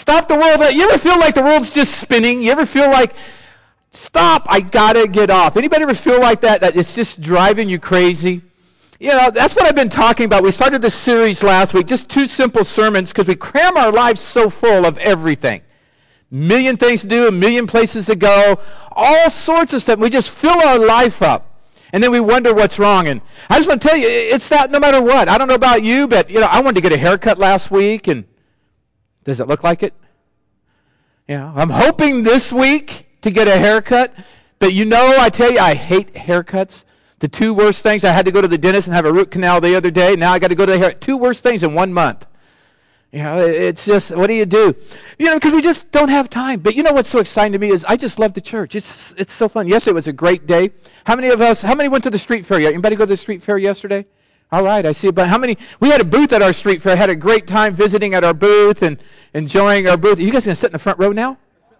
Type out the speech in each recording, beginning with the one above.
Stop the world. You ever feel like the world's just spinning? You ever feel like, stop, I got to get off? Anybody ever feel like that it's just driving you crazy? You know, that's what I've been talking about. We started this series last week, just 2 simple sermons, because we cram our lives so full of everything. Million things to do, a million places to go, all sorts of stuff. We just fill our life up. And then we wonder what's wrong. And I just want to tell you, it's that no matter what. I don't know about you, but I wanted to get a haircut last week, and does it look like it? I'm hoping this week to get a haircut. But I tell you, I hate haircuts. The 2 worst things, I had to go to the dentist and have a root canal the other day. Now I got to go to the hair. 2 worst things in 1 month. It's just, what do you do? Because we just don't have time. But what's so exciting to me is I just love the church. It's so fun. Yesterday was a great day. How many went to the street fair? Anybody go to the street fair yesterday? All right, I see. But how many? We had a booth at our street fair. Had a great time visiting at our booth and enjoying our booth. Are you guys going to sit in the front row now?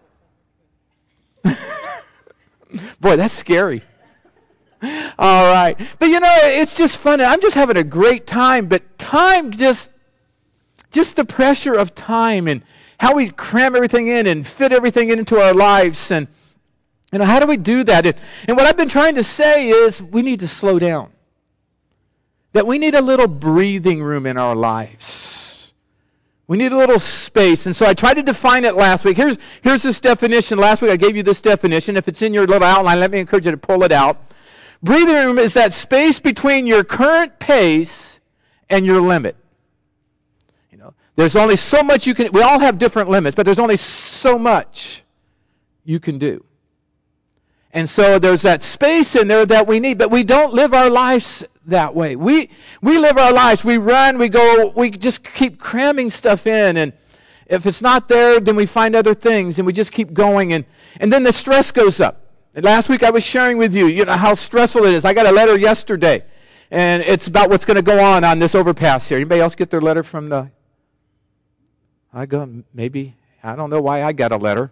Boy, that's scary. All right. But it's just fun. I'm just having a great time. But time just the pressure of time and how we cram everything in and fit everything into our lives. And how do we do that? And what I've been trying to say is we need to slow down. That we need a little breathing room in our lives. We need a little space. And so I tried to define it last week. Here's this definition. Last week I gave you this definition. If it's in your little outline, let me encourage you to pull it out. Breathing room is that space between your current pace and your limit. There's only so much we all have different limits, but there's only so much you can do. And so there's that space in there that we need, but we don't live our lives that way. We live our lives, we run, we go, we just keep cramming stuff in, and if it's not there, then we find other things, and we just keep going, and then the stress goes up. And last week I was sharing with you, how stressful it is. I got a letter yesterday, and it's about what's going to go on this overpass here. Anybody else get their letter from the... I don't know why I got a letter.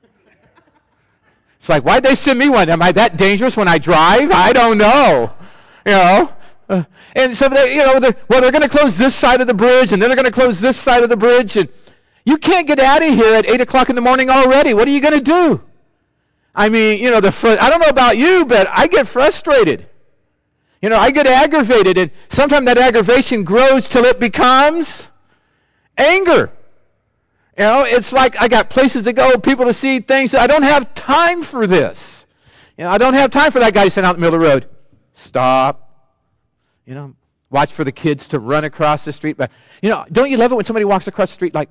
It's like, why'd they send me one? Am I that dangerous when I drive? I don't know. And so they're going to close this side of the bridge, and then they're going to close this side of the bridge, and you can't get out of here at 8 o'clock in the morning already. What are you going to do? I mean, I don't know about you, but I get frustrated. I get aggravated, and sometimes that aggravation grows till it becomes anger. It's like I got places to go, people to see, things. I don't have time for this. I don't have time for that guy to stand out in the middle of the road. Stop. Watch for the kids to run across the street. But, don't you love it when somebody walks across the street like,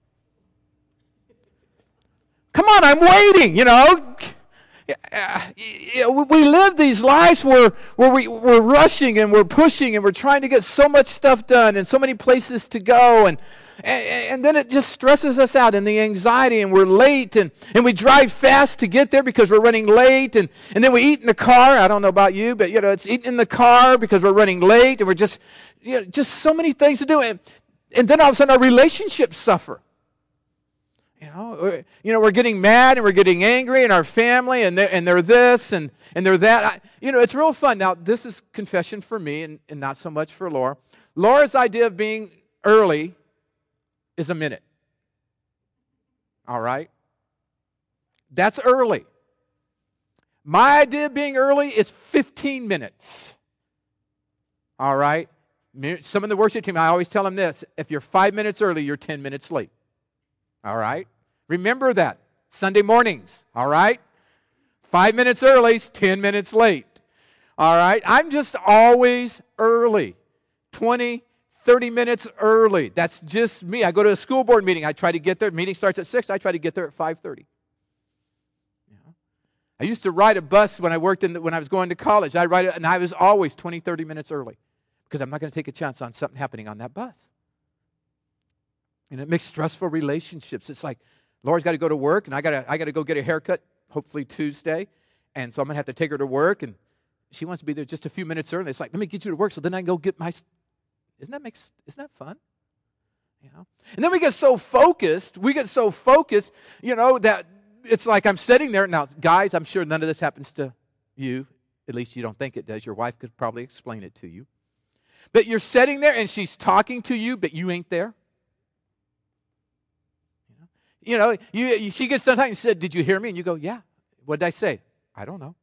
come on, I'm waiting, We live these lives where we're rushing and we're pushing and we're trying to get so much stuff done and so many places to go, and then it just stresses us out, and the anxiety, and we're late, and we drive fast to get there because we're running late, and then we eat in the car. I don't know about you, but it's eating in the car because we're running late, and we're just so many things to do, and then all of a sudden our relationships suffer. We're getting mad and we're getting angry, and our family, and they're this and they're that. It's real fun. Now, this is confession for me and not so much for Laura. Laura's idea of being early is a minute. All right? That's early. My idea of being early is 15 minutes. All right? Some of the worship team, I always tell them this: if you're 5 minutes early, you're 10 minutes late. All right? Remember that. Sunday mornings. All right? 5 minutes early is 10 minutes late. All right? I'm just always early. 20, 30 minutes early. That's just me. I go to a school board meeting. I try to get there. Meeting starts at 6. I try to get there at 5:30. I used to ride a bus when I was going to college. I ride it, and I was always 20, 30 minutes early because I'm not going to take a chance on something happening on that bus. And it makes stressful relationships. It's like, Laura's got to go to work, and I got to go get a haircut, hopefully Tuesday. And so I'm going to have to take her to work, and she wants to be there just a few minutes early. It's like, let me get you to work so then I can go get my... Isn't that fun? And then we get so focused, that it's like I'm sitting there. Now, guys, I'm sure none of this happens to you. At least you don't think it does. Your wife could probably explain it to you. But you're sitting there, and she's talking to you, but you ain't there. she gets done talking and said, did you hear me? And you go, yeah. What did I say? I don't know.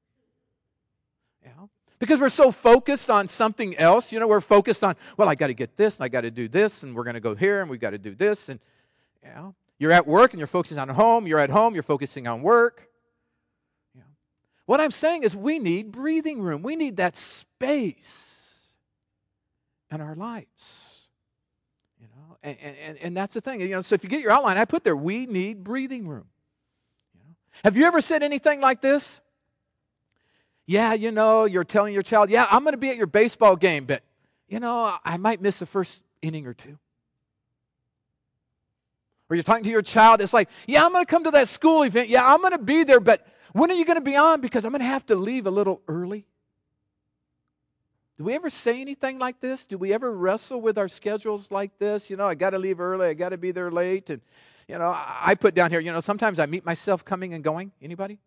Because we're so focused on something else. We're focused on, well, I got to get this, and I got to do this, and we're going to go here, and we've got to do this. And you're at work, and you're focusing on home. You're at home, you're focusing on work. What I'm saying is we need breathing room. We need that space in our lives. And that's the thing. So if you get your outline, I put there, we need breathing room. Have you ever said anything like this? Yeah, you're telling your child, yeah, I'm going to be at your baseball game, but, I might miss the first inning or two. Or you're talking to your child, it's like, yeah, I'm going to come to that school event. Yeah, I'm going to be there, but when are you going to be on? Because I'm going to have to leave a little early. Do we ever say anything like this? Do we ever wrestle with our schedules like this? I got to leave early. I got to be there late. And, I put down here, sometimes I meet myself coming and going. Anybody?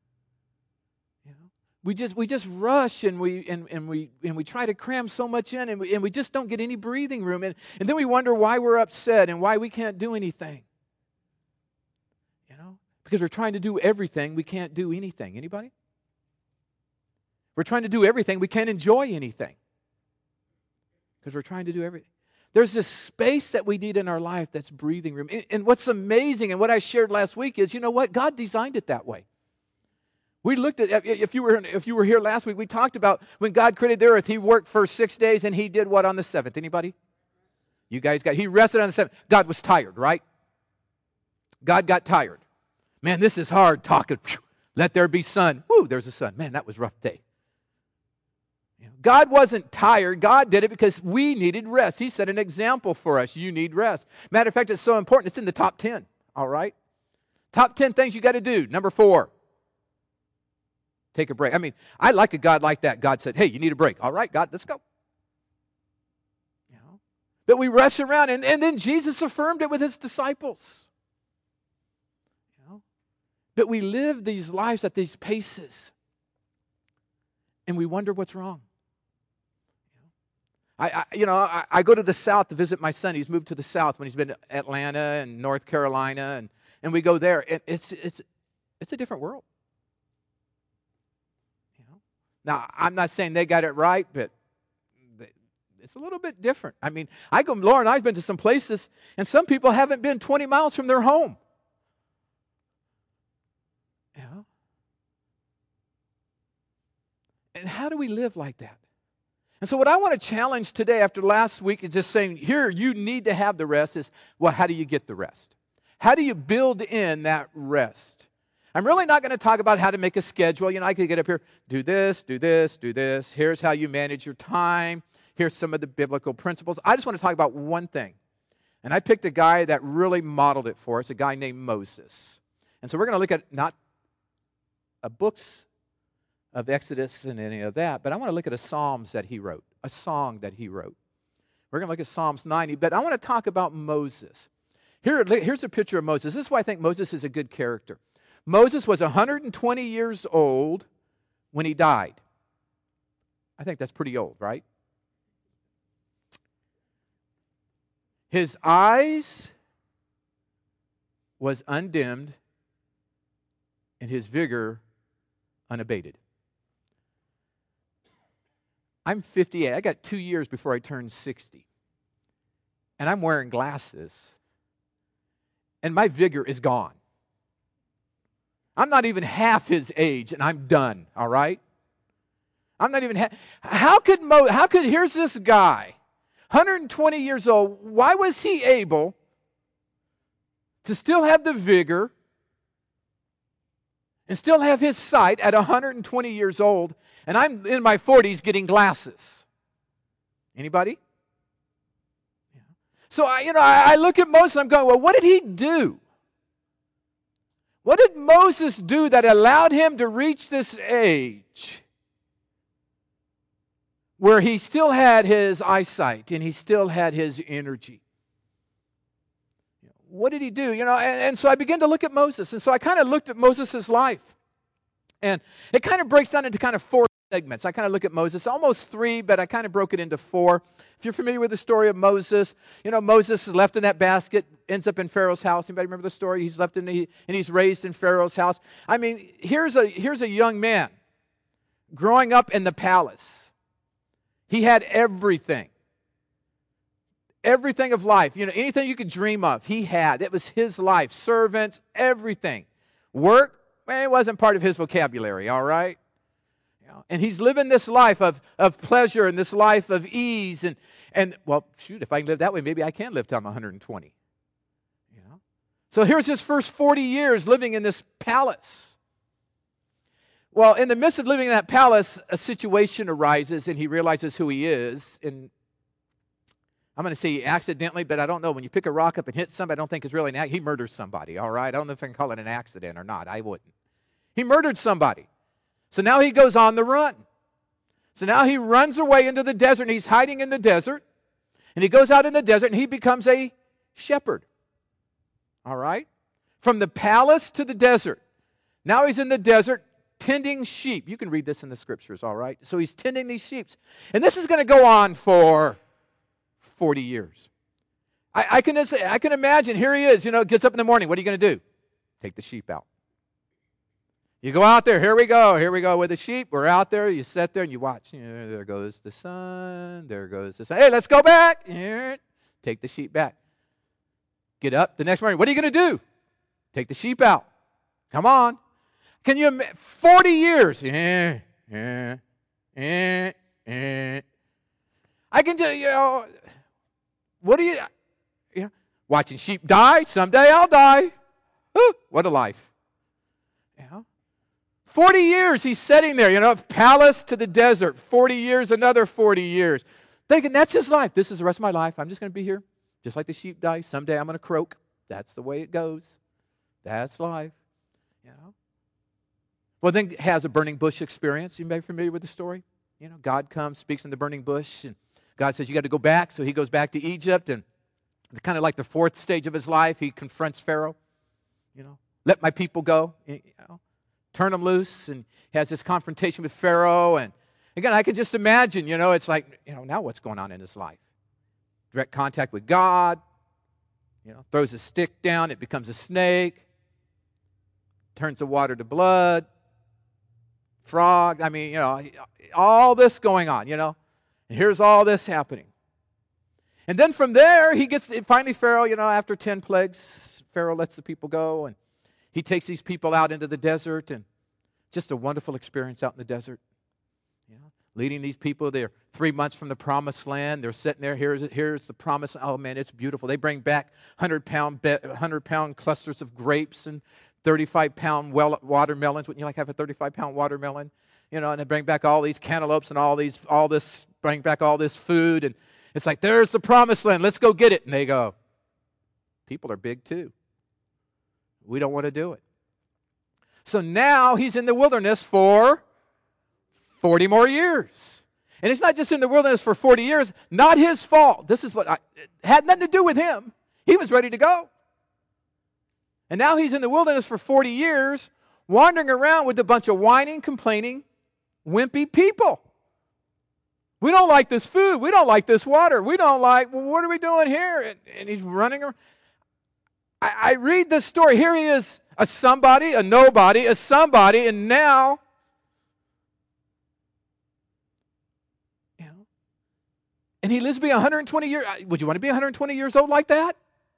We just rush and we try to cram so much in and we just don't get any breathing room. And then we wonder why we're upset and why we can't do anything. Because we're trying to do everything, we can't do anything. Anybody? We're trying to do everything, we can't enjoy anything. Because we're trying to do everything. There's this space that we need in our life that's breathing room. And what's amazing, and what I shared last week is, what? God designed it that way. We looked at, if you were here last week, we talked about when God created the earth, He worked for 6 days and He did what on the seventh? Anybody? You guys He rested on the seventh. God was tired, right? God got tired. Man, this is hard talking. Let there be sun. Woo, there's a sun. Man, that was a rough day. God wasn't tired. God did it because we needed rest. He set an example for us. You need rest. Matter of fact, it's so important. It's in the top 10, all right? Top 10 things you got to do. Number 4. Take a break. I like a God like that. God said, hey, you need a break. All right, God, let's go. But we rush around, and then Jesus affirmed it with His disciples. But we live these lives at these paces, and we wonder what's wrong. I go to the South to visit my son. He's moved to the South when he's been to Atlanta and North Carolina, and we go there. It's a different world. Now, I'm not saying they got it right, but it's a little bit different. Laura and I have been to some places, and some people haven't been 20 miles from their home. And how do we live like that? And so what I want to challenge today after last week is just saying, here, you need to have the rest is, well, how do you get the rest? How do you build in that rest? I'm really not going to talk about how to make a schedule. I could get up here, do this, do this, do this. Here's how you manage your time. Here's some of the biblical principles. I just want to talk about one thing. And I picked a guy that really modeled it for us, a guy named Moses. And so we're going to look at not books of Exodus and any of that, but I want to look at a Psalms that he wrote, a song that he wrote. We're going to look at Psalms 90, but I want to talk about Moses. Here's a picture of Moses. This is why I think Moses is a good character. Moses was 120 years old when he died. I think that's pretty old, right? His eyes was undimmed and his vigor unabated. I'm 58. I got 2 years before I turn 60. And I'm wearing glasses. And my vigor is gone. I'm not even half his age, and I'm done, all right? I'm not even half. How could, here's this guy, 120 years old. Why was he able to still have the vigor and still have his sight at 120 years old, and I'm in my 40s getting glasses? Anybody? Yeah. So I look at Moses and I'm going, well, what did he do? What did Moses do that allowed him to reach this age where he still had his eyesight and he still had his energy? What did he do? And so I began to look at Moses. And so I kind of looked at Moses' life. And it kind of breaks down into kind of 4 segments. I kind of look at Moses, almost 3, but I kind of broke it into 4. If you're familiar with the story of Moses, Moses is left in that basket, ends up in Pharaoh's house. Anybody remember the story? He's left and he's raised in Pharaoh's house. I mean, here's a young man growing up in the palace. He had everything. Everything of life. Anything you could dream of, he had. It was his life. Servants, everything. Work, it wasn't part of his vocabulary, all right? And he's living this life of pleasure and this life of ease. And well, shoot, if I can live that way, maybe I can live till I'm 120. So here's his first 40 years living in this palace. Well, in the midst of living in that palace, a situation arises and he realizes who he is. And I'm going to say accidentally, but I don't know. When you pick a rock up and hit somebody, I don't think it's really an accident. He murders somebody, all right? I don't know if I can call it an accident or not. I wouldn't. He murdered somebody. So now he goes on the run. So now he runs away into the desert, and he's hiding in the desert. And he goes out in the desert, and he becomes a shepherd. All right? From the palace to the desert. Now he's in the desert tending sheep. You can read this in the scriptures, all right? So he's tending these sheep. And this is going to go on for 40 years. I can imagine, here he is, gets up in the morning. What are you going to do? Take the sheep out. You go out there, here we go with the sheep. We're out there, you sit there and you watch. There goes the sun, there goes the sun. Hey, let's go back. Take the sheep back. Get up the next morning. What are you going to do? Take the sheep out. Come on. Can you imagine? 40 years. I can do, what do you, watching sheep die. Someday I'll die. Ooh, what a life. 40 years he's sitting there, palace to the desert. 40 years, another 40 years. Thinking that's his life. This is the rest of my life. I'm just going to be here. Just like the sheep die. Someday I'm going to croak. That's the way it goes. That's life. Well, then has a burning bush experience. You may be familiar with the story. God comes, speaks in the burning bush, and God says, you got to go back. So he goes back to Egypt, and kind of like the 4th stage of his life, he confronts Pharaoh. Let my people go. Turn them loose, and has this confrontation with Pharaoh. And again, I can just imagine, it's like, now what's going on in his life? Direct contact with God, throws a stick down, it becomes a snake, turns the water to blood, frog. I mean, all this going on, and here's all this happening. And then from there, finally Pharaoh, after 10 plagues, Pharaoh lets the people go, and he takes these people out into the desert, and just a wonderful experience out in the desert. Leading these people, they're 3 months from the promised land. They're sitting there. Here's the promise. Oh, man, it's beautiful. They bring back 100-pound clusters of grapes and 35-pound watermelons. Wouldn't you like to have a 35-pound watermelon? And they bring back all these cantaloupes and bring back all this food. And it's like, there's the promised land. Let's go get it. And they go, people are big too. We don't want to do it. So now he's in the wilderness for 40 more years. And it's not just in the wilderness for 40 years. Not his fault. It had nothing to do with him. He was ready to go. And now he's in the wilderness for 40 years, wandering around with a bunch of whining, complaining, wimpy people. We don't like this food. We don't like this water. We don't like, well, what are we doing here? And he's running around. I read this story. Here he is, a somebody, a nobody, a somebody, and now, and he lives to be 120 years. Would you want to be 120 years old like that?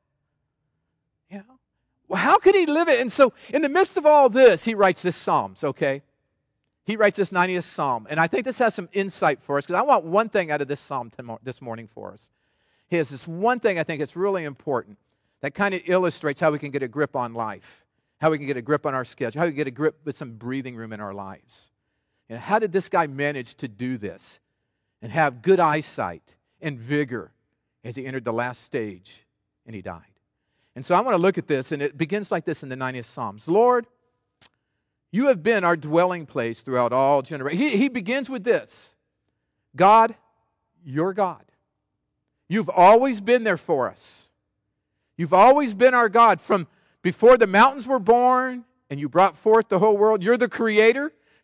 Well, how could he live it? And so, in the midst of all this, he writes this Psalms, okay? He writes this 90th Psalm, and I think this has some insight for us, because I want one thing out of this Psalm this morning for us. He has this one thing I think that's really important that kind of illustrates how we can get a grip on life, how we can get a grip on our schedule, how we can get a grip with some breathing room in our lives. How did this guy manage to do this and have good eyesight and vigor as he entered the last stage and he died? And so I want to look at this, and it begins like this in the 90th Psalms. Lord, you have been our dwelling place throughout all generations. He begins with this. God, you're God. You've always been there for us. You've always been our God from before the mountains were born and you brought forth the whole world. You're the creator.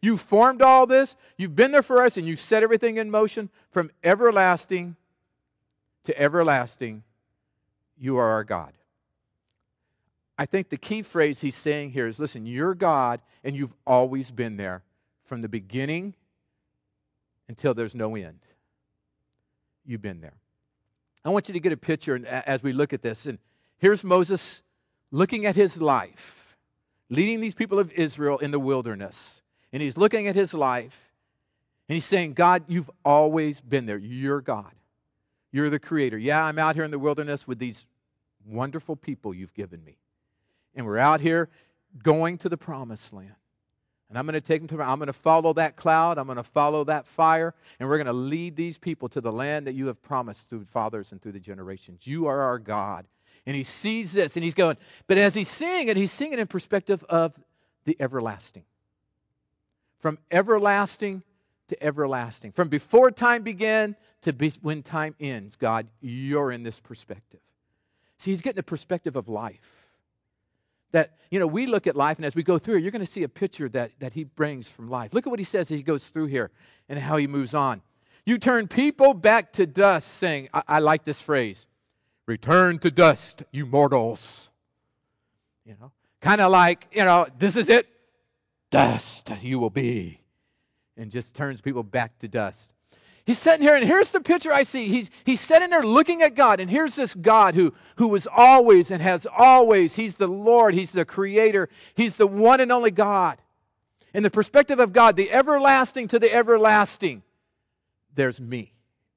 You formed all this. You've been there for us, and you've set everything in motion from everlasting to everlasting. You are our God. I think the key phrase he's saying here is, listen, you're God, and you've always been there from the beginning until there's no end. You've been there. I want you to get a picture as we look at this. And here's Moses looking at his life, leading these people of Israel in the wilderness. And he's looking at his life, and he's saying, God, you've always been there. You're God. You're the creator. Yeah, I'm out here in the wilderness with these wonderful people you've given me. And we're out here going to the promised land. And I'm going to take them I'm going to follow that cloud. I'm going to follow that fire. And we're going to lead these people to the land that you have promised through fathers and through the generations. You are our God. And he sees this and he's going, but as he's seeing it in perspective of the everlasting. From everlasting to everlasting. From before time began to when time ends. God, you're in this perspective. See, he's getting the perspective of life. That, we look at life, and as we go through it, you're going to see a picture that he brings from life. Look at what he says as he goes through here and how he moves on. You turn people back to dust, saying, I like this phrase, return to dust, you mortals. Kind of like, this is it, dust you will be. And just turns people back to dust. He's sitting here, and here's the picture I see. He's sitting there looking at God, and here's this God who was always and has always. He's the Lord. He's the Creator. He's the one and only God. In the perspective of God, the everlasting to the everlasting, there's me.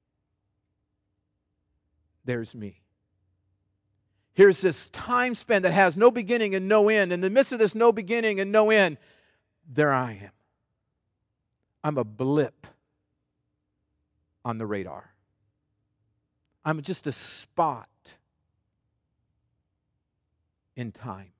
There's me. Here's this time span that has no beginning and no end. In the midst of this no beginning and no end, there I am. I'm a blip on the radar. I'm just a spot in time.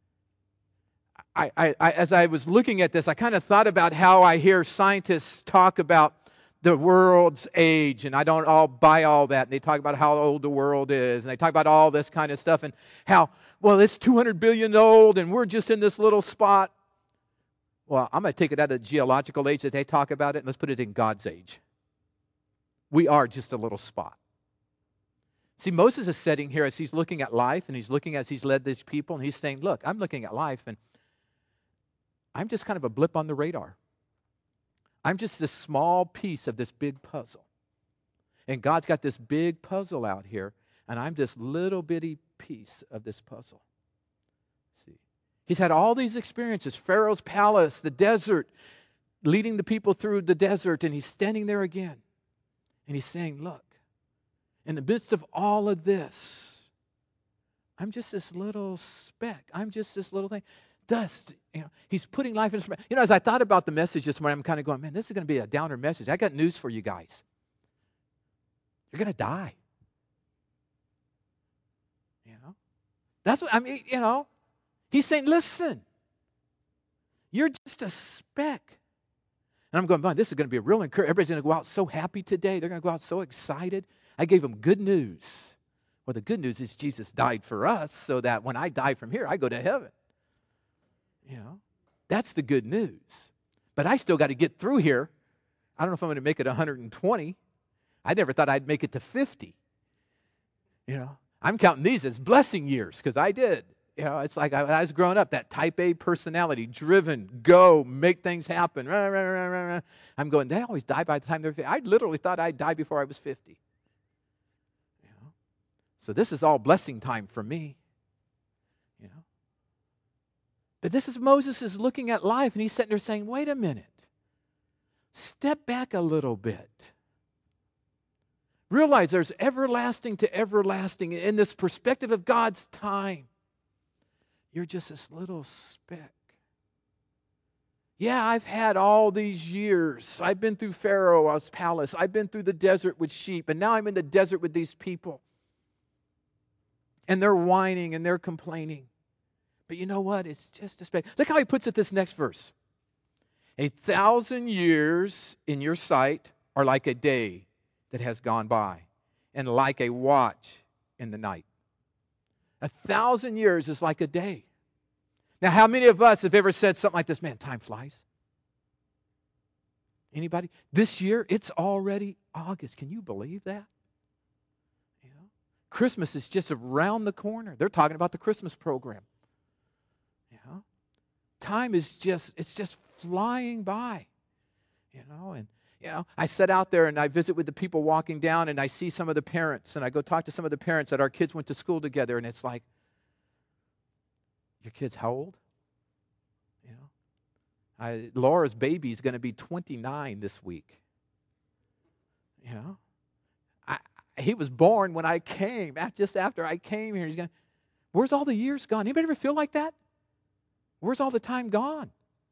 As I was looking at this, I kind of thought about how I hear scientists talk about the world's age, and I don't all buy all that. And they talk about how old the world is, and they talk about all this kind of stuff, and how, well, it's 200 billion old, and we're just in this little spot. Well, I'm going to take it out of the geological age that they talk about it, and let's put it in God's age. We are just a little spot. See, Moses is sitting here as he's looking at life, and he's looking as he's led these people, and he's saying, look, I'm looking at life, and I'm just kind of a blip on the radar. I'm just a small piece of this big puzzle. And God's got this big puzzle out here, and I'm this little bitty piece of this puzzle. See, he's had all these experiences, Pharaoh's palace, the desert, leading the people through the desert, and he's standing there again. And he's saying, look, in the midst of all of this, I'm just this little speck. I'm just this little thing. Dust. He's putting life in his... as I thought about the message this morning, I'm kind of going, man, this is going to be a downer message. I got news for you guys. You're going to die. That's what, he's saying, listen, you're just a speck. And I'm going, man, this is going to be a real encouragement. Everybody's going to go out so happy today. They're going to go out so excited. I gave them good news. Well, the good news is Jesus died for us so that when I die from here, I go to heaven. That's the good news. But I still got to get through here. I don't know if I'm going to make it 120. I never thought I'd make it to 50. I'm counting these as blessing years because I did. It's like I was growing up, that type A personality, driven, go, make things happen. I'm going, they always die by the time they're 50. I literally thought I'd die before I was 50. So this is all blessing time for me. But this is Moses is looking at life, and he's sitting there saying, wait a minute. Step back a little bit. Realize there's everlasting to everlasting in this perspective of God's time. You're just this little speck. Yeah, I've had all these years. I've been through Pharaoh's palace. I've been through the desert with sheep, and now I'm in the desert with these people. And they're whining and they're complaining. But you know what? It's just a speck. Look how he puts it this next verse. 1,000 years in your sight are like a day that has gone by, and like a watch in the night. 1,000 years is like a day. Now, how many of us have ever said something like this? Man, time flies. Anybody? This year, it's already August. Can you believe that? You know? Christmas is just around the corner. They're talking about the Christmas program. You know? Time is it's just flying by. You know, and I sit out there and I visit with the people walking down, and I see some of the parents, and I go talk to some of the parents that our kids went to school together, and it's like, your kid's how old? You know, Laura's baby is going to be 29 this week. You know, he was born when I came, just after I came here. He's going, where's all the years gone? Anybody ever feel like that? Where's all the time gone?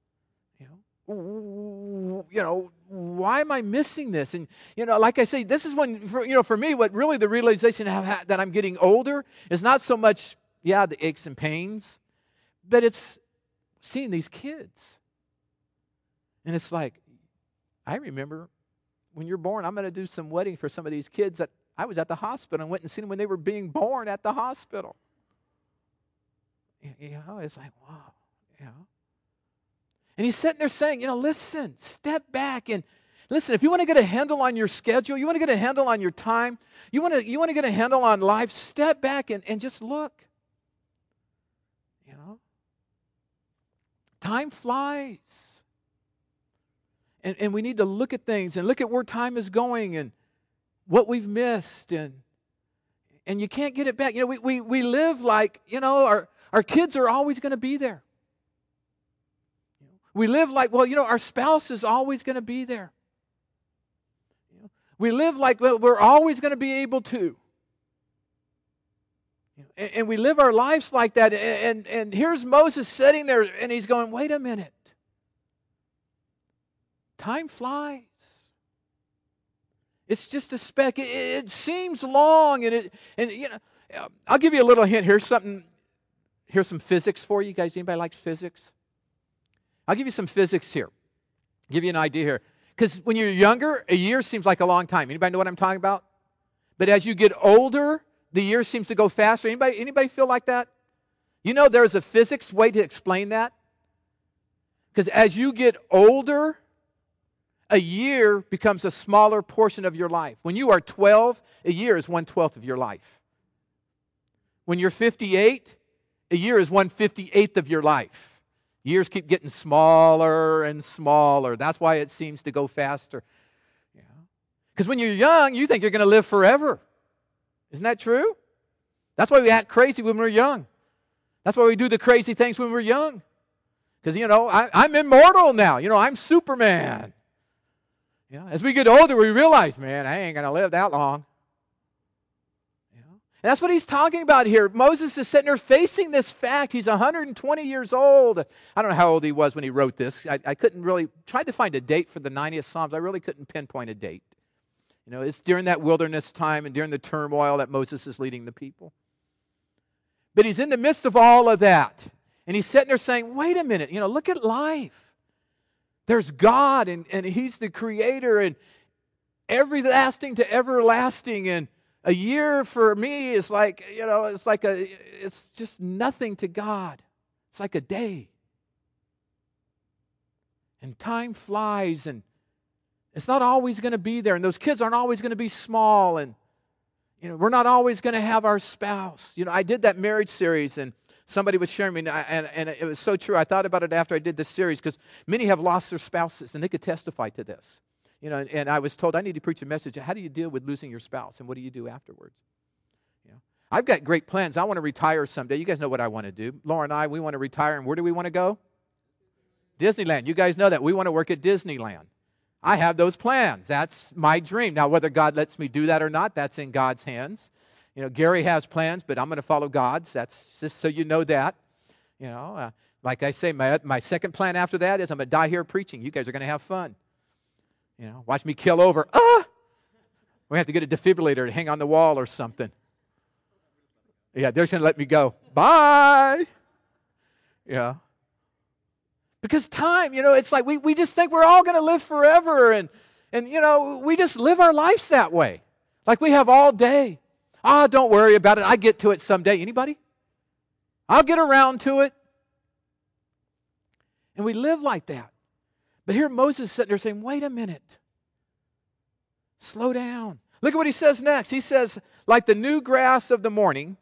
You know, why am I missing this? And, like I say, this is when, for me, what really the realization that I'm getting older is not so much, the aches and pains, but it's seeing these kids. And it's like, I remember when you're born, I'm going to do some wedding for some of these kids that I was at the hospital and went and seen them when they were being born at the hospital. It's like, wow, And he's sitting there saying, listen, step back and listen. If you want to get a handle on your schedule, you want to get a handle on your time, you want to get a handle on life, step back and just look. Time flies. And we need to look at things and look at where time is going and what we've missed. And you can't get it back. We live like, our kids are always going to be there. We live like, our spouse is always going to be there. We live like, we're always going to be able to. And we live our lives like that. And here's Moses sitting there, and he's going, wait a minute. Time flies. It's just a speck. It seems long, and I'll give you a little hint. Here's some physics for you guys. Anybody like physics? I'll give you some physics here. Give you an idea here. Because when you're younger, a year seems like a long time. Anybody know what I'm talking about? But as you get older, the year seems to go faster. Anybody feel like that? There's a physics way to explain that. Because as you get older, a year becomes a smaller portion of your life. When you are 12, a year is 1/12 of your life. When you're 58, a year is 1/58 of your life. Years keep getting smaller and smaller. That's why it seems to go faster. Because when you're young, you think you're going to live forever. Isn't that true? That's why we act crazy when we're young. That's why we do the crazy things when we're young. Because, I'm immortal now. I'm Superman. As we get older, we realize, man, I ain't going to live that long. And that's what he's talking about here. Moses is sitting there facing this fact. He's 120 years old. I don't know how old he was when he wrote this. I couldn't really, tried to find a date for the 90th Psalms. I really couldn't pinpoint a date. It's during that wilderness time and during the turmoil that Moses is leading the people. But he's in the midst of all of that. And he's sitting there saying, wait a minute, look at life. There's God, and He's the Creator, and everlasting to everlasting. And a year for me is like, it's just nothing to God. It's like a day. And time flies, and it's not always going to be there. And those kids aren't always going to be small, and we're not always going to have our spouse. I did that marriage series, and somebody was sharing me, and it was so true. I thought about it after I did this series, because many have lost their spouses, and they could testify to this. And I was told I need to preach a message. How do you deal with losing your spouse, and what do you do afterwards? I've got great plans. I want to retire someday. You guys know what I want to do. Laura and I, we want to retire, and where do we want to go? Disneyland. You guys know that. We want to work at Disneyland. I have those plans. That's my dream. Now, whether God lets me do that or not, that's in God's hands. Gary has plans, but I'm going to follow God's. That's just so you know that. Like I say, my second plan after that is I'm going to die here preaching. You guys are going to have fun. Watch me kill over. We have to get a defibrillator to hang on the wall or something. Yeah, they're going to let me go. Bye. Yeah. Because time, it's like we just think we're all going to live forever. And we just live our lives that way. Like we have all day. Don't worry about it. I get to it someday. Anybody? I'll get around to it. And we live like that. But here Moses is sitting there saying, wait a minute. Slow down. Look at what he says next. He says, like the new grass of the morning.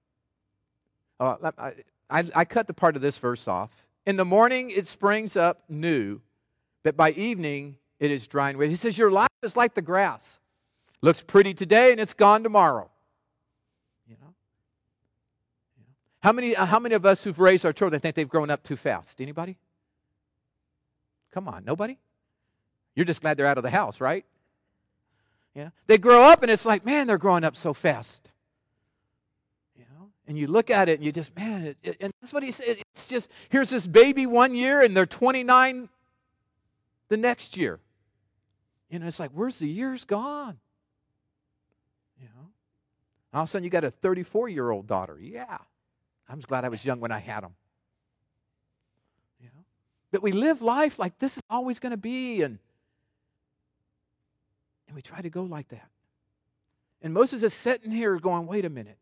I cut the part of this verse off. In the morning it springs up new, but by evening it is dry and withered. He says, your life is like the grass. Looks pretty today and it's gone tomorrow. You know? How many of us who've raised our children think they've grown up too fast? Anybody? Come on, nobody? You're just glad they're out of the house, right? You know? They grow up and it's like, man, they're growing up so fast. You know? And you look at it and you just, man, and that's what he said. It's just, here's this baby 1 year and they're 29 the next year. You know, it's like, where's the years gone? You know? All of a sudden you got a 34-year-old daughter. Yeah. I'm just glad I was young when I had them. You know? But we live life like this is always going to be, and we try to go like that. And Moses is sitting here going, wait a minute.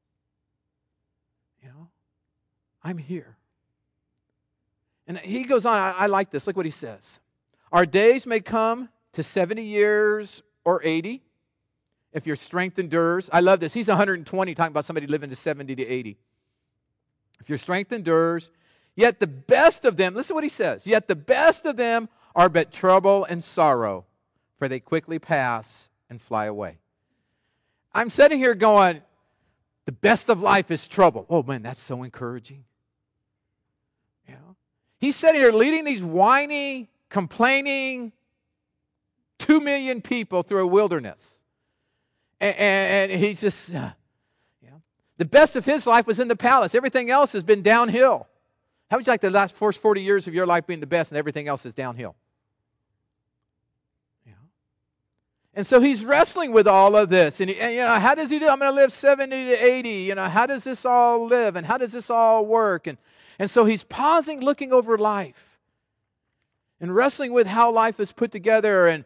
You know, I'm here. And he goes on, I like this. Look what he says. Our days may come to 70 years or 80 if your strength endures. I love this. He's 120, talking about somebody living to 70 to 80. If your strength endures, yet the best of them, listen to what he says, yet the best of them are but trouble and sorrow, for they quickly pass and fly away. I'm sitting here going, the best of life is trouble. Oh man, that's so encouraging. You know? He's sitting here leading these whiny, complaining 2 million people through a wilderness. And he's just, you know, the best of his life was in the palace. Everything else has been downhill. How would you like the last first 40 years of your life being the best and everything else is downhill? You know? And so he's wrestling with all of this. And you know, how does he do? I'm going to live 70 to 80. You know, how does this all live? And how does this all work? And so he's pausing, looking over life. And wrestling with how life is put together and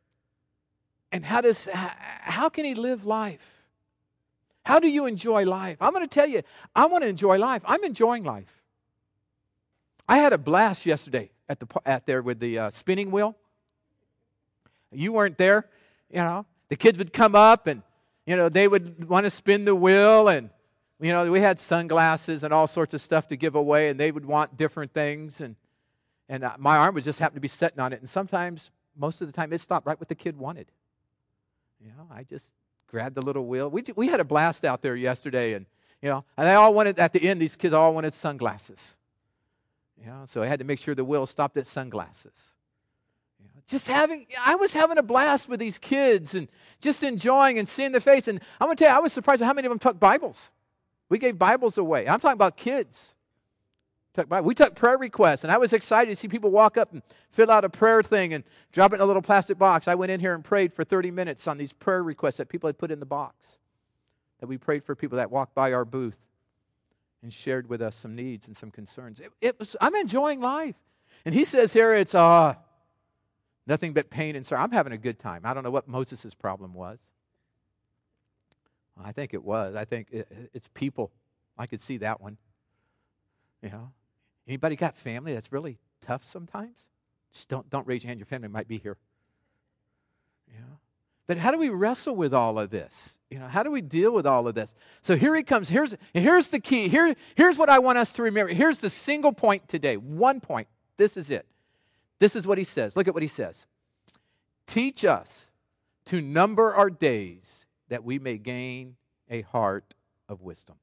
how can he live life? How do you enjoy life? I'm going to tell you, I want to enjoy life. I'm enjoying life. I had a blast yesterday at there with the spinning wheel. You weren't there, you know. The kids would come up and, you know, they would want to spin the wheel, and, you know, we had sunglasses and all sorts of stuff to give away, and they would want different things, and my arm would just happen to be sitting on it, and sometimes, most of the time, it stopped right what the kid wanted. You know, I just grabbed the little wheel. We had a blast out there yesterday, and, you know, and they all wanted, at the end, these kids all wanted sunglasses. You know, so I had to make sure the wheel stopped at sunglasses. You know, I was having a blast with these kids and just enjoying and seeing the face. And I'm going to tell you, I was surprised at how many of them took Bibles. We gave Bibles away. I'm talking about kids. We took prayer requests, and I was excited to see people walk up and fill out a prayer thing and drop it in a little plastic box. I went in here and prayed for 30 minutes on these prayer requests that people had put in the box, that we prayed for people that walked by our booth and shared with us some needs and some concerns. I'm enjoying life. And he says here it's nothing but pain and sorrow. I'm having a good time. I don't know what Moses' problem was. I think it was. I think it's people. I could see that one. You know, anybody got family that's really tough sometimes? Just don't raise your hand. Your family might be here. You know? But how do we wrestle with all of this? You know, how do we deal with all of this? So here he comes. Here's the key. Here's what I want us to remember. Here's the single point today. One point. This is it. This is what he says. Look at what he says. Teach us to number our days that we may gain a heart of wisdom.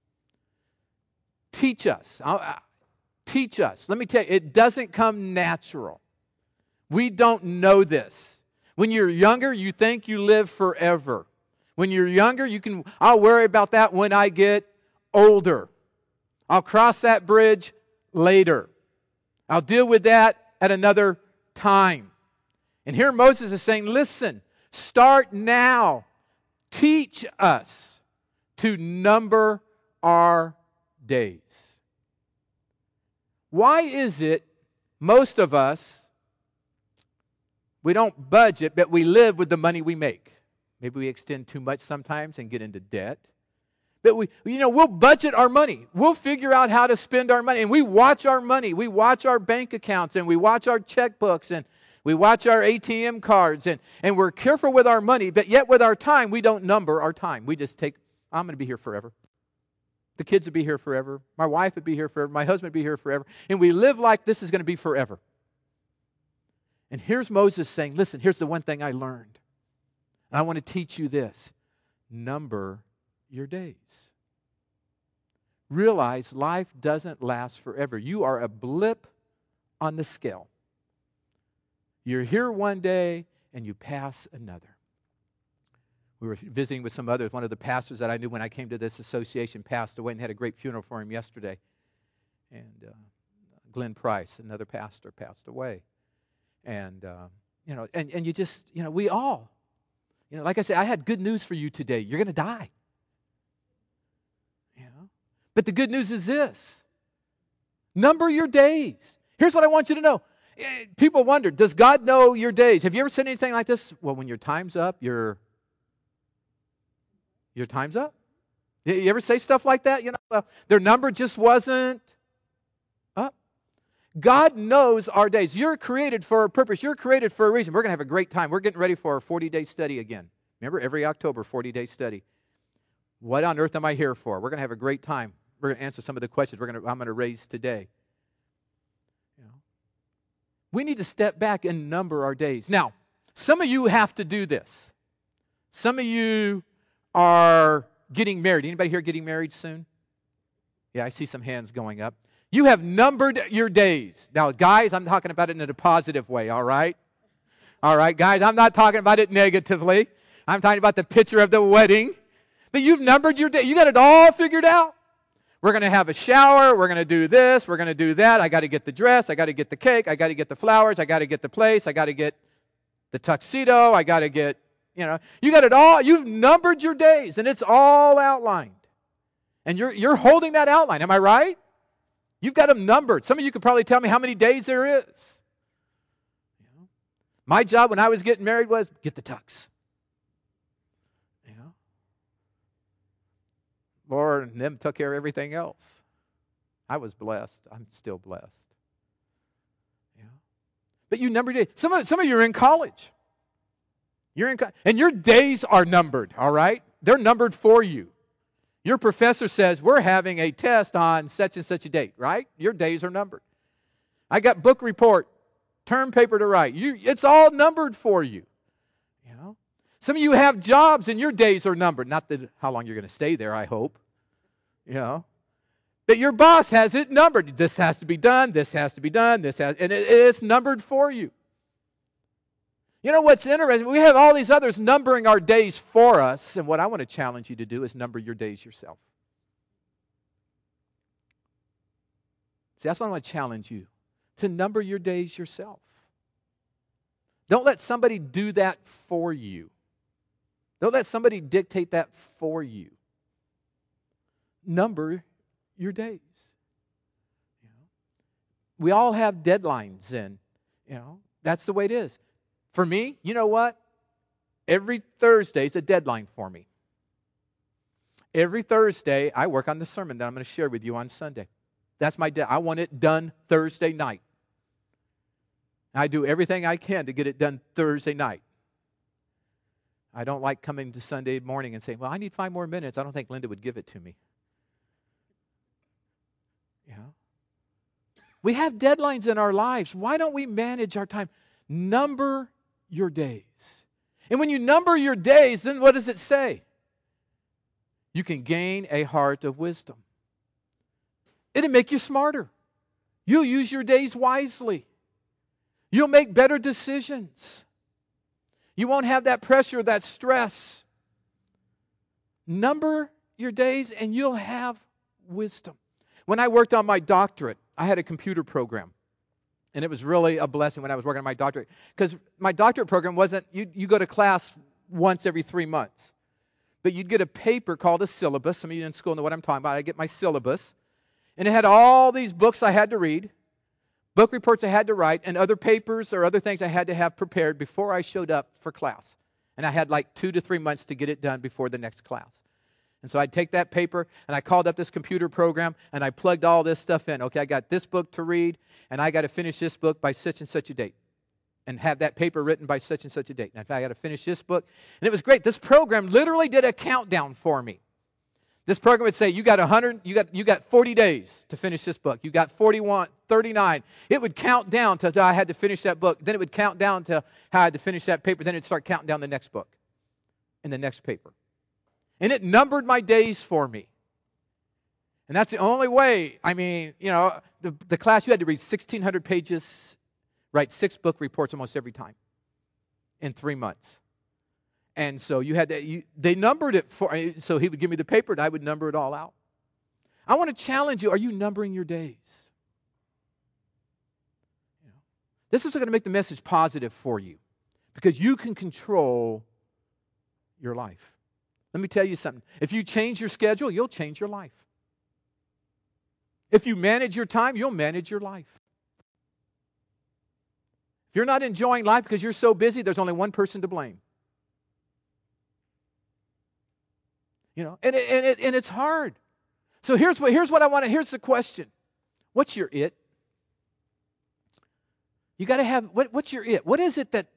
Teach us. Teach us. Let me tell you, it doesn't come natural. We don't know this. When you're younger, you think you live forever. When you're younger, I'll worry about that when I get older. I'll cross that bridge later. I'll deal with that at another time. And here Moses is saying, listen, start now. Teach us to number our days. Why is it most of us, we don't budget, but we live with the money we make? Maybe we extend too much sometimes and get into debt. But we'll budget our money. We'll figure out how to spend our money. And we watch our money. We watch our bank accounts, and we watch our checkbooks, and we watch our ATM cards, and we're careful with our money, but yet with our time, we don't number our time. We just take, I'm going to be here forever. The kids will be here forever. My wife would be here forever. My husband would be here forever. And we live like this is going to be forever. And here's Moses saying, listen, here's the one thing I learned. And I want to teach you this. Number your days. Realize life doesn't last forever. You are a blip on the scale. You're here one day and you pass another. We were visiting with some others. One of the pastors that I knew when I came to this association passed away and had a great funeral for him yesterday. And Glenn Price, another pastor, passed away. And, and you just, we all, like I said, I had good news for you today. You're going to die. But the good news is this. Number your days. Here's what I want you to know. People wonder, does God know your days? Have you ever said anything like this? Well, when your time's up, your time's up. You ever say stuff like that? Their number just wasn't up. God knows our days. You're created for a purpose. You're created for a reason. We're going to have a great time. We're getting ready for our 40-day study again. Remember, every October, 40-day study. What on earth am I here for? We're going to have a great time. We're going to answer some of the questions I'm going to raise today. We need to step back and number our days. Now, some of you have to do this. Some of you are getting married. Anybody here getting married soon? Yeah, I see some hands going up. You have numbered your days. Now, guys, I'm talking about it in a positive way, all right? All right, guys, I'm not talking about it negatively. I'm talking about the picture of the wedding. But you've numbered your day. You got it all figured out. We're going to have a shower. We're going to do this. We're going to do that. I got to get the dress. I got to get the cake. I got to get the flowers. I got to get the place. I got to get the tuxedo. I got to get, you got it all. You've numbered your days, and it's all outlined. And you're holding that outline. Am I right? You've got them numbered. Some of you could probably tell me how many days there is. My job when I was getting married was get the tux. Lord and them took care of everything else. I was blessed. I'm still blessed. But you numbered days. Some of you are in college. And your days are numbered, all right? They're numbered for you. Your professor says, we're having a test on such and such a date, right? Your days are numbered. I got book report, term paper to write. It's all numbered for you. Some of you have jobs and your days are numbered. Not that how long you're going to stay there, I hope. But your boss has it numbered. This has to be done, this has to be done, and it's numbered for you. You know what's interesting? We have all these others numbering our days for us, and what I want to challenge you to do is number your days yourself. See, that's what I want to challenge you, to number your days yourself. Don't let somebody do that for you. Don't let somebody dictate that for you. Number your days. We all have deadlines, and that's the way it is. For me, you know what? Every Thursday is a deadline for me. Every Thursday, I work on the sermon that I'm going to share with you on Sunday. That's my I want it done Thursday night. I do everything I can to get it done Thursday night. I don't like coming to Sunday morning and saying, well, I need 5 more minutes. I don't think Linda would give it to me. We have deadlines in our lives. Why don't we manage our time? Number your days. And when you number your days, then what does it say? You can gain a heart of wisdom. It'll make you smarter. You'll use your days wisely. You'll make better decisions. You won't have that pressure, that stress. Number your days and you'll have wisdom. When I worked on my doctorate, I had a computer program. And it was really a blessing when I was working on my doctorate. Because my doctorate program wasn't, you go to class once every 3 months. But you'd get a paper called a syllabus. Some of you in school know what I'm talking about. I get my syllabus. And it had all these books I had to read, book reports I had to write, and other papers or other things I had to have prepared before I showed up for class. And I had like 2 to 3 months to get it done before the next class. And so I'd take that paper, and I called up this computer program, and I plugged all this stuff in. Okay, I got this book to read, and I got to finish this book by such and such a date, and have that paper written by such and such a date. And I got to finish this book. And it was great. This program literally did a countdown for me. This program would say, you got 40 days to finish this book. You got 41, 39. It would count down to I had to finish that book. Then it would count down to how I had to finish that paper. Then it'd start counting down the next book and the next paper. And it numbered my days for me. And that's the only way. I mean, the class, you had to read 1,600 pages, write 6 book reports almost every time in 3 months. And so they numbered it so he would give me the paper and I would number it all out. I want to challenge you, are you numbering your days? This is going to make the message positive for you because you can control your life. Let me tell you something. If you change your schedule, you'll change your life. If you manage your time, you'll manage your life. If you're not enjoying life because you're so busy, there's only one person to blame. And it's hard. So here's what I want to, here's the question. What's your it? You got to have, what's your it? What is it that,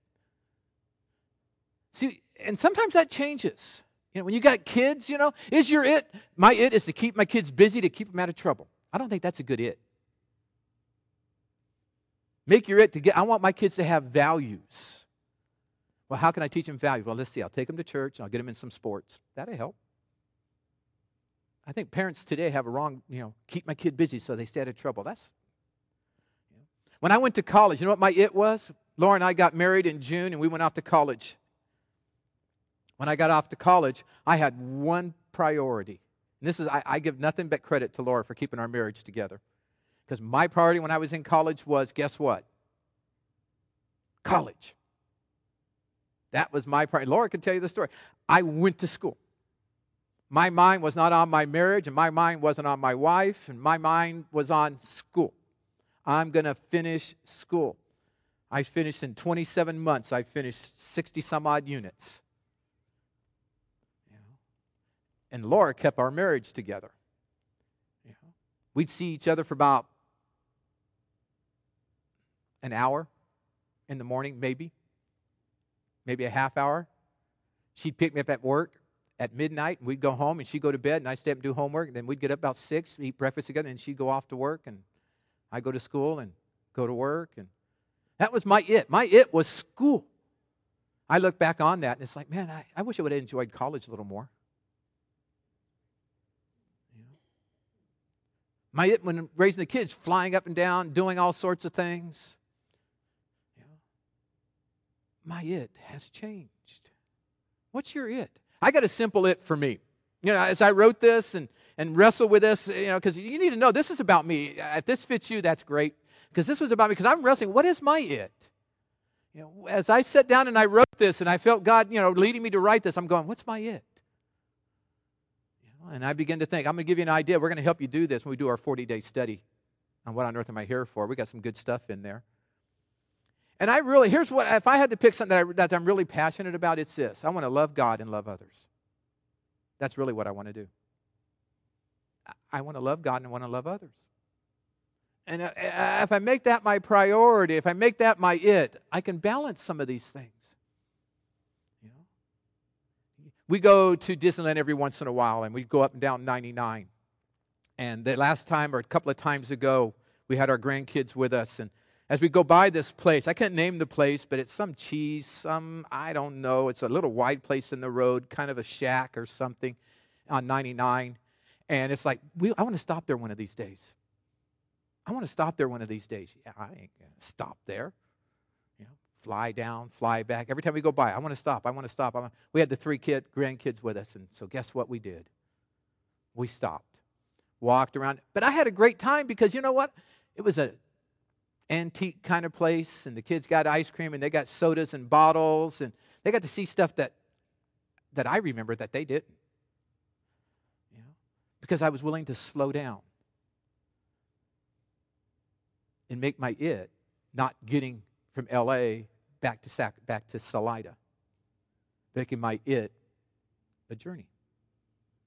see, and sometimes that changes. When you got kids, is your it? My it is to keep my kids busy, to keep them out of trouble. I don't think that's a good it. Make your it I want my kids to have values. Well, how can I teach them values? Well, let's see. I'll take them to church and I'll get them in some sports. That'll help. I think parents today have a wrong, keep my kid busy so they stay out of trouble. When I went to college, you know what my it was? Laura and I got married in June and we went off to college. When I got off to college, I had one priority. And I give nothing but credit to Laura for keeping our marriage together. Because my priority when I was in college was, guess what? College. That was my priority. Laura can tell you the story. I went to school. My mind was not on my marriage, and my mind wasn't on my wife, and my mind was on school. I'm going to finish school. I finished in 27 months. I finished 60-some-odd units. And Laura kept our marriage together. We'd see each other for about an hour in the morning, maybe a half hour. She'd pick me up at work at midnight, and we'd go home, and she'd go to bed, and I'd stay up and do homework, and then we'd get up about 6, eat breakfast together, and she'd go off to work, and I'd go to school and go to work, and that was my it. My it was school. I look back on that, and it's like, man, I wish I would have enjoyed college a little more. My it when raising the kids, flying up and down, doing all sorts of things. My it has changed. What's your it? I got a simple it for me. As I wrote this and wrestle with this, because you need to know this is about me. If this fits you, that's great. Because this was about me, because I'm wrestling. What is my it? As I sat down and I wrote this and I felt God, leading me to write this, I'm going, what's my it? And I began to think, I'm going to give you an idea. We're going to help you do this when we do our 40-day study on what on earth am I here for. We got some good stuff in there. And here's what, if I had to pick something that I'm really passionate about, it's this. I want to love God and love others. That's really what I want to do. I want to love God and I want to love others. And if I make that my priority, if I make that my it, I can balance some of these things. We go to Disneyland every once in a while, and we go up and down 99. And the last time, or a couple of times ago, we had our grandkids with us, and as we go by this place, I can't name the place, but it's some cheese, I don't know. It's a little wide place in the road, kind of a shack or something on 99. And it's like, I want to stop there one of these days. I want to stop there one of these days. Yeah, I ain't going to stop there. Fly down, fly back. Every time we go by, I want to stop. We had the 3 grandkids with us, and so guess what we did? We stopped, walked around. But I had a great time because you know what? It was an antique kind of place, and the kids got ice cream, and they got sodas and bottles, and they got to see stuff that I remember that they didn't. Because I was willing to slow down and make my it not getting from L.A. back to Salida, making my it a journey.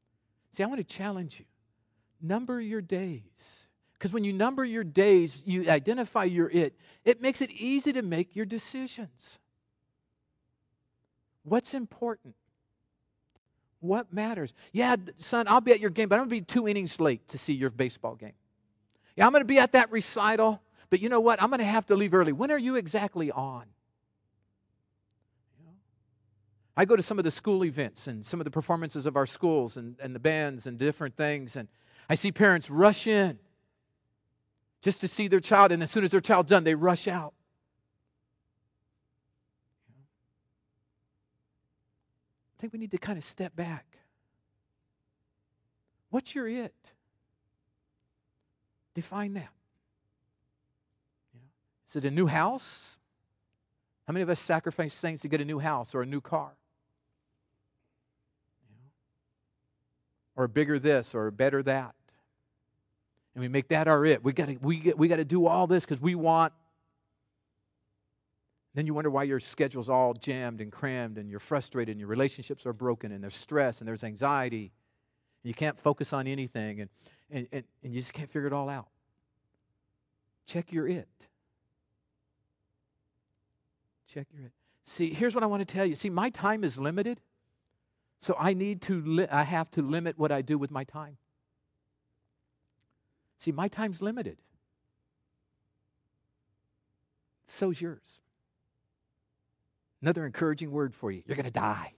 See, I want to challenge you. Number your days. Because when you number your days, you identify your it. It makes it easy to make your decisions. What's important? What matters? Yeah, son, I'll be at your game, but I'm going to be 2 innings late to see your baseball game. Yeah, I'm going to be at that recital, but you know what? I'm going to have to leave early. When are you exactly on? I go to some of the school events and some of the performances of our schools and the bands and different things, and I see parents rush in just to see their child, and as soon as their child's done, they rush out. I think we need to kind of step back. What's your it? Define that. Is it a new house? How many of us sacrifice things to get a new house or a new car? Or a bigger this or a better that. And we make that our it. We got to do all this because we want. Then you wonder why your schedule's all jammed and crammed and you're frustrated and your relationships are broken and there's stress and there's anxiety. And you can't focus on anything and you just can't figure it all out. Check your it. Check your it. See, here's what I want to tell you. See, my time is limited, so I have to limit what I do with my time. See, my time's limited. So's yours. Another encouraging word for you. You're going to die.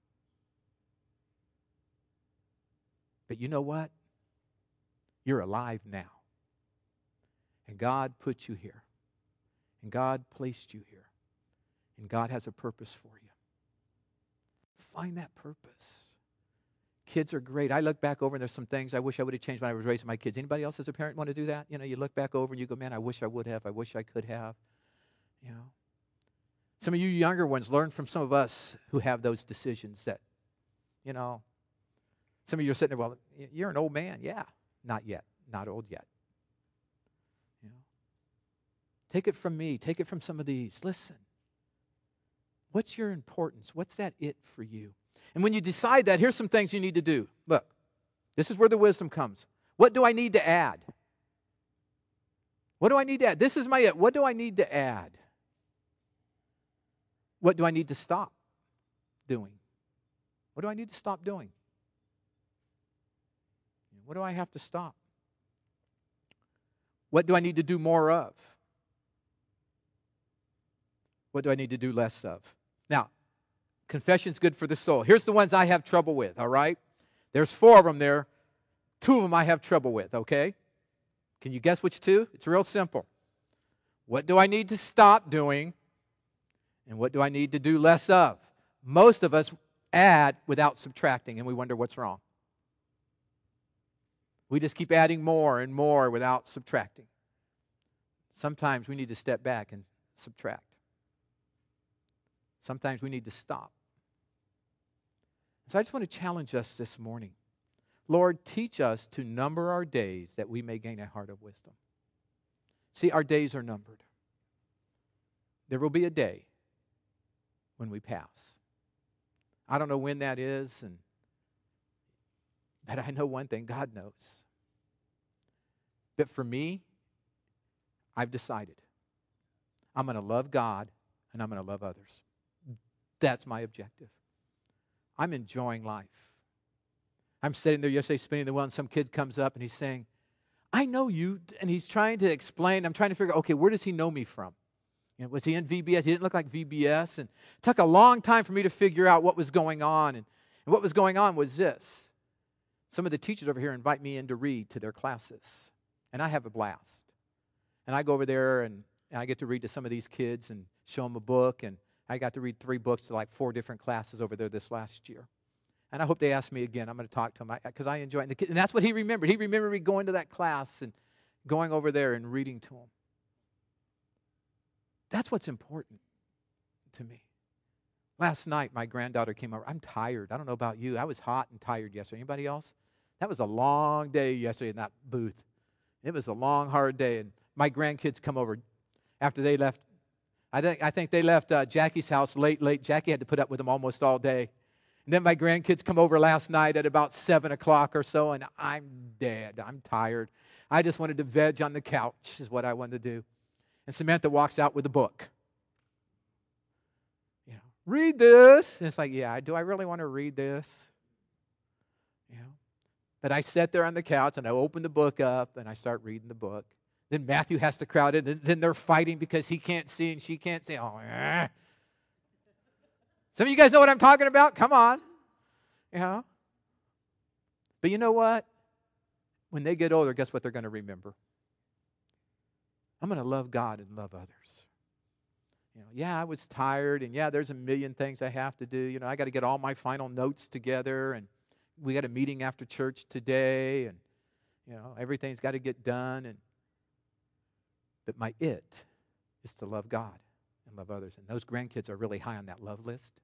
But you know what? You're alive now. And God put you here. And God placed you here. And God has a purpose for you. Find that purpose. Kids are great. I look back over and there's some things I wish I would have changed when I was raising my kids. Anybody else as a parent want to do that? You know, you look back over and you go, man, I wish I would have. I wish I could have. You know. Some of you younger ones learn from some of us who have those decisions that, you know, some of you are sitting there, well, you're an old man. Yeah, not yet. Not old yet. You know. Take it from me. Take it from some of these. Listen. What's your importance? What's that it for you? And when you decide that, here's some things you need to do. Look, this is where the wisdom comes. What do I need to add? What do I need to add? This is my it. What do I need to add? What do I need to stop doing? What do I need to stop doing? What do I have to stop? What do I need to do more of? What do I need to do less of? Now, confession's good for the soul. Here's the ones I have trouble with, all right? There's 4 of them there. 2 of them I have trouble with, okay? Can you guess which 2? It's real simple. What do I need to stop doing? And what do I need to do less of? Most of us add without subtracting, and we wonder what's wrong. We just keep adding more and more without subtracting. Sometimes we need to step back and subtract. Sometimes we need to stop. So I just want to challenge us this morning. Lord, teach us to number our days that we may gain a heart of wisdom. See, our days are numbered. There will be a day when we pass. I don't know when that is, but I know one thing, God knows. But for me, I've decided I'm going to love God and I'm going to love others. That's my objective. I'm enjoying life. I'm sitting there yesterday spinning the wheel and some kid comes up and he's saying, I know you, and he's trying to explain, I'm trying to figure out, okay, where does he know me from? You know, was he in VBS? He didn't look like VBS. And it took a long time for me to figure out what was going on. And what was going on was this. Some of the teachers over here invite me in to read to their classes. And I have a blast. And I go over there and I get to read to some of these kids and show them a book. And I got to read 3 books to like 4 different classes over there this last year. And I hope they ask me again. I'm going to talk to them because I enjoy it. And that's what he remembered. He remembered me going to that class and going over there and reading to him. That's what's important to me. Last night, my granddaughter came over. I'm tired. I don't know about you. I was hot and tired yesterday. Anybody else? That was a long day yesterday in that booth. It was a long, hard day. And my grandkids come over after they left. I think they left Jackie's house late. Jackie had to put up with them almost all day. And then my grandkids come over last night at about 7 o'clock or so, and I'm dead. I'm tired. I just wanted to veg on the couch is what I wanted to do. And Samantha walks out with a book. You know, read this. And it's like, yeah, do I really want to read this? You know. But I sat there on the couch, and I opened the book up, and I start reading the book. Then Matthew has to crowd in, and then they're fighting because he can't see and she can't see. Oh, Some of you guys know what I'm talking about? Come on. You know? But you know what? When they get older, guess what they're going to remember? I'm going to love God and love others. You know, yeah, I was tired, and yeah, there's a million things I have to do. You know, I got to get all my final notes together, and we got a meeting after church today, and you know, everything's got to get done. But my it is to love God and love others. And those grandkids are really high on that love list.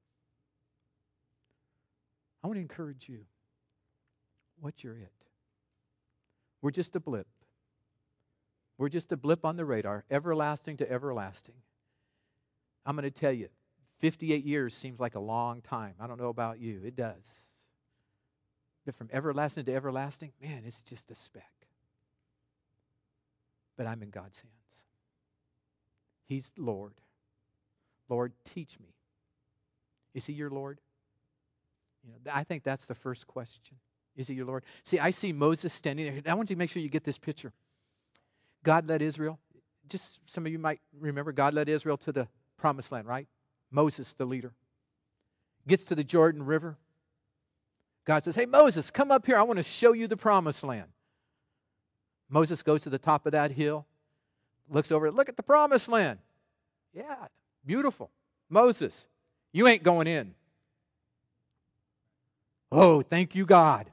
I want to encourage you. What's your it? We're just a blip. We're just a blip on the radar, everlasting to everlasting. I'm going to tell you, 58 years seems like a long time. I don't know about you. It does. But from everlasting to everlasting, man, it's just a speck. But I'm in God's hands. He's Lord. Lord, teach me. Is He your Lord? You know, I think that's the first question. Is He your Lord? See, I see Moses standing there. I want you to make sure you get this picture. God led Israel. Just some of you might remember, God led Israel to the promised land, right? Moses, the leader, gets to the Jordan River. God says, hey, Moses, come up here. I want to show you the promised land. Moses goes to the top of that hill, looks over, look at the promised land. Yeah, beautiful. Moses, you ain't going in. Oh, thank you, God.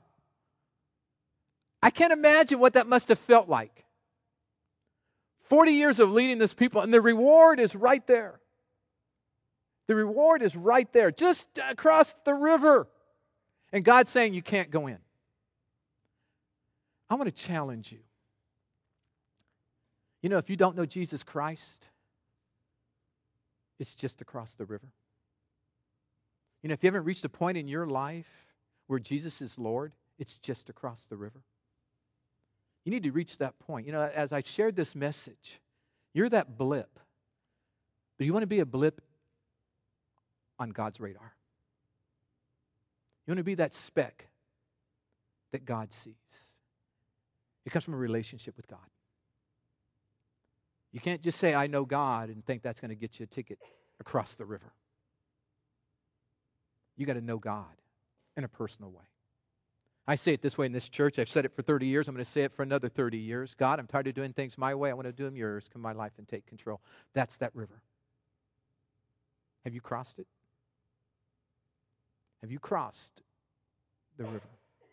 I can't imagine what that must have felt like. 40 years of leading this people, and the reward is right there. The reward is right there, just across the river. And God's saying you can't go in. I want to challenge you. You know, if you don't know Jesus Christ, it's just across the river. You know, if you haven't reached a point in your life where Jesus is Lord, it's just across the river. You need to reach that point. You know, as I shared this message, you're that blip. But you want to be a blip on God's radar. You want to be that speck that God sees. It comes from a relationship with God. You can't just say, I know God, and think that's going to get you a ticket across the river. You got to know God in a personal way. I say it this way in this church. I've said it for 30 years. I'm going to say it for another 30 years. God, I'm tired of doing things my way. I want to do them yours. Come my life and take control. That's that river. Have you crossed it? Have you crossed the river?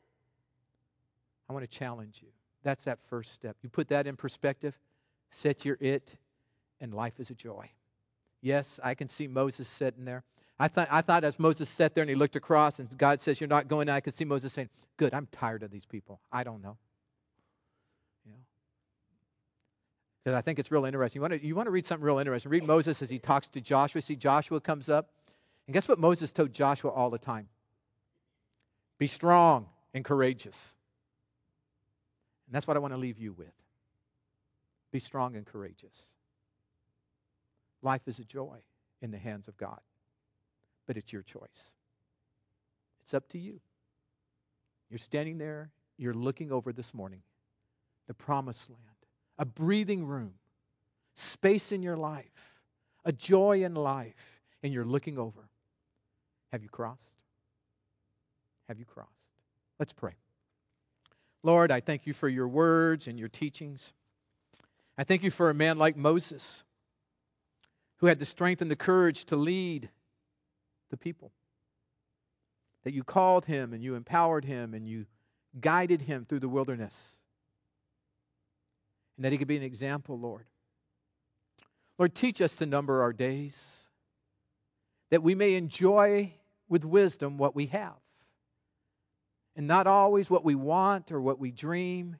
I want to challenge you. That's that first step. You put that in perspective, set your it, and life is a joy. Yes, I can see Moses sitting there. I thought as Moses sat there and he looked across and God says, you're not going, I could see Moses saying, good, I'm tired of these people. I don't know. You know, because I think it's real interesting. You want to read something real interesting. Read Moses as he talks to Joshua. See, Joshua comes up. And guess what Moses told Joshua all the time? Be strong and courageous. And that's what I want to leave you with. Be strong and courageous. Life is a joy in the hands of God. But it's your choice. It's up to you. You're standing there, you're looking over this morning, the promised land, a breathing room, space in your life, a joy in life, and you're looking over. Have you crossed? Have you crossed? Let's pray. Lord, I thank you for your words and your teachings. I thank you for a man like Moses who had the strength and the courage to lead the people. That you called him and you empowered him and you guided him through the wilderness. And that he could be an example, Lord. Lord, teach us to number our days, that we may enjoy with wisdom what we have. And not always what we want or what we dream,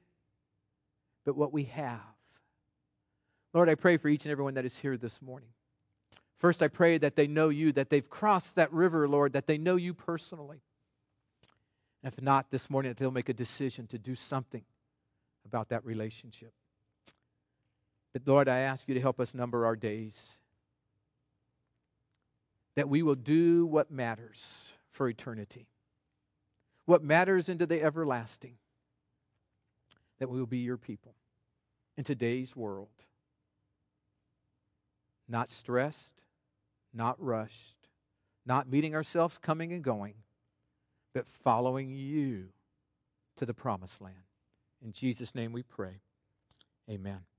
but what we have. Lord, I pray for each and everyone that is here this morning. First, I pray that they know you, that they've crossed that river, Lord, that they know you personally. And if not, this morning, that they'll make a decision to do something about that relationship. But Lord, I ask you to help us number our days, that we will do what matters for eternity, what matters into the everlasting, that we will be your people in today's world. Not stressed, not rushed, not meeting ourselves coming and going, but following you to the promised land. In Jesus' name we pray. Amen.